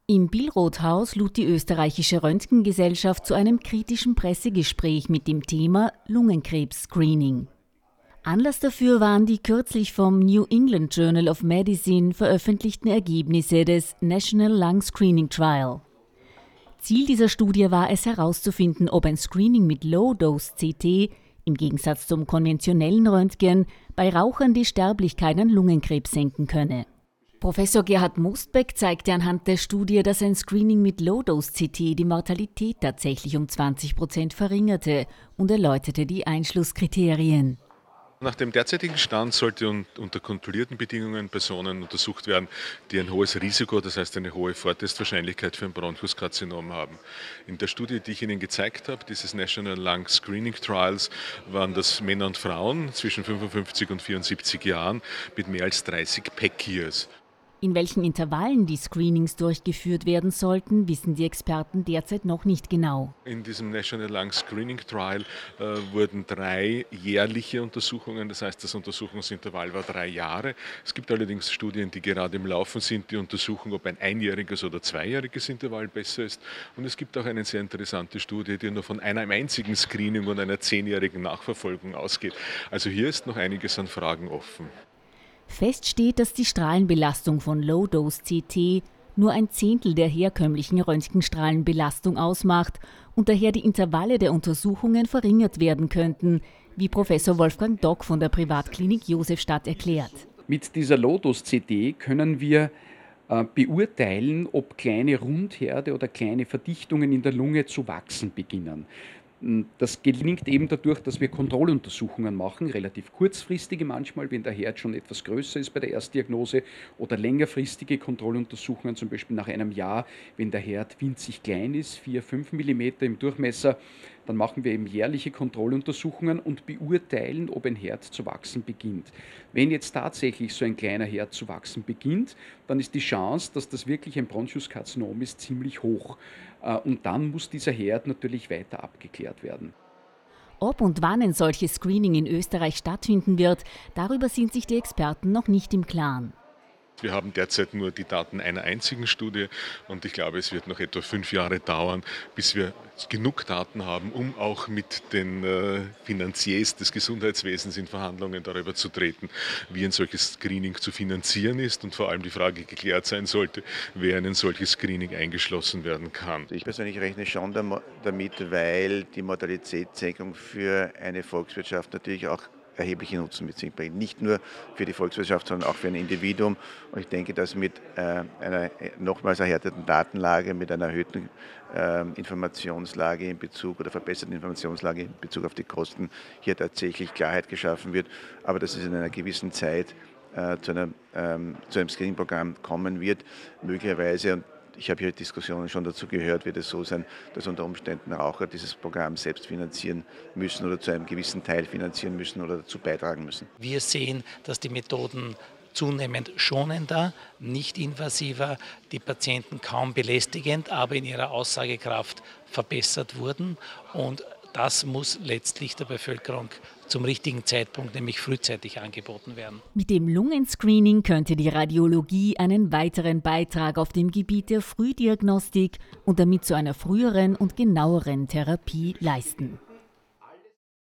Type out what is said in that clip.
Im Billroth-Haus lud die österreichische Röntgengesellschaft zu einem kritischen Pressegespräch mit dem Thema Lungenkrebs-Screening. Anlass dafür waren die kürzlich vom New England Journal of Medicine veröffentlichten Ergebnisse des National Lung Screening Trial. Ziel dieser Studie war es herauszufinden, ob ein Screening mit Low-Dose-CT im Gegensatz zum konventionellen Röntgen bei Rauchern die Sterblichkeit an Lungenkrebs senken könne. Professor Gerhard Mostbeck zeigte anhand der Studie, dass ein Screening mit Low-Dose-CT die Mortalität tatsächlich um 20% verringerte und erläuterte die Einschlusskriterien. Nach dem derzeitigen Stand sollte unter kontrollierten Bedingungen Personen untersucht werden, die ein hohes Risiko, das heißt eine hohe Vortestwahrscheinlichkeit für ein Bronchuskarzinom haben. In der Studie, die ich Ihnen gezeigt habe, dieses National Lung Screening Trials, waren das Männer und Frauen zwischen 55 und 74 Jahren mit mehr als 30 PEC-Years. In welchen Intervallen die Screenings durchgeführt werden sollten, wissen die Experten derzeit noch nicht genau. In diesem National Lung Screening Trial wurden 3 jährliche Untersuchungen, das heißt das Untersuchungsintervall war 3 Jahre. Es gibt allerdings Studien, die gerade im Laufen sind, die untersuchen, ob ein einjähriges oder 2-jähriges Intervall besser ist. Und es gibt auch eine sehr interessante Studie, die nur von einem einzigen Screening und einer 10-jährigen Nachverfolgung ausgeht. Also hier ist noch einiges an Fragen offen. Fest steht, dass die Strahlenbelastung von Low-Dose-CT nur ein Zehntel der herkömmlichen Röntgenstrahlenbelastung ausmacht und daher die Intervalle der Untersuchungen verringert werden könnten, wie Professor Wolfgang Dock von der Privatklinik Josefstadt erklärt. Mit dieser Low-Dose-CT können wir beurteilen, ob kleine Rundherde oder kleine Verdichtungen in der Lunge zu wachsen beginnen. Das gelingt eben dadurch, dass wir Kontrolluntersuchungen machen, relativ kurzfristige manchmal, wenn der Herd schon etwas größer ist bei der Erstdiagnose, oder längerfristige Kontrolluntersuchungen, zum Beispiel nach einem Jahr, wenn der Herd winzig klein ist, 4-5 mm im Durchmesser. Dann machen wir eben jährliche Kontrolluntersuchungen und beurteilen, ob ein Herd zu wachsen beginnt. Wenn jetzt tatsächlich so ein kleiner Herd zu wachsen beginnt, dann ist die Chance, dass das wirklich ein Bronchuskarzinom ist, ziemlich hoch. Und dann muss dieser Herd natürlich weiter abgeklärt werden. Ob und wann ein solches Screening in Österreich stattfinden wird, darüber sind sich die Experten noch nicht im Klaren. Wir haben derzeit nur die Daten einer einzigen Studie und ich glaube, es wird noch etwa 5 Jahre dauern, bis wir genug Daten haben, um auch mit den Finanziers des Gesundheitswesens in Verhandlungen darüber zu treten, wie ein solches Screening zu finanzieren ist und vor allem die Frage geklärt sein sollte, wer in ein solches Screening eingeschlossen werden kann. Ich persönlich rechne schon damit, weil die Mortalitätssenkung für eine Volkswirtschaft natürlich auch erhebliche Nutzen mit sich bringt. Nicht nur für die Volkswirtschaft, sondern auch für ein Individuum. Und ich denke, dass mit einer nochmals erhärteten Datenlage, mit einer erhöhten Informationslage in Bezug oder verbesserten Informationslage in Bezug auf die Kosten hier tatsächlich Klarheit geschaffen wird. Aber dass es in einer gewissen Zeit zu einem Screening-Programm kommen wird, möglicherweise. Und ich habe hier Diskussionen schon dazu gehört, wird es so sein, dass unter Umständen Raucher dieses Programm selbst finanzieren müssen oder zu einem gewissen Teil finanzieren müssen oder dazu beitragen müssen. Wir sehen, dass die Methoden zunehmend schonender, nicht invasiver, die Patienten kaum belästigend, aber in ihrer Aussagekraft verbessert wurden. Und das muss letztlich der Bevölkerung zum richtigen Zeitpunkt, nämlich frühzeitig, angeboten werden. Mit dem Lungenscreening könnte die Radiologie einen weiteren Beitrag auf dem Gebiet der Frühdiagnostik und damit zu einer früheren und genaueren Therapie leisten.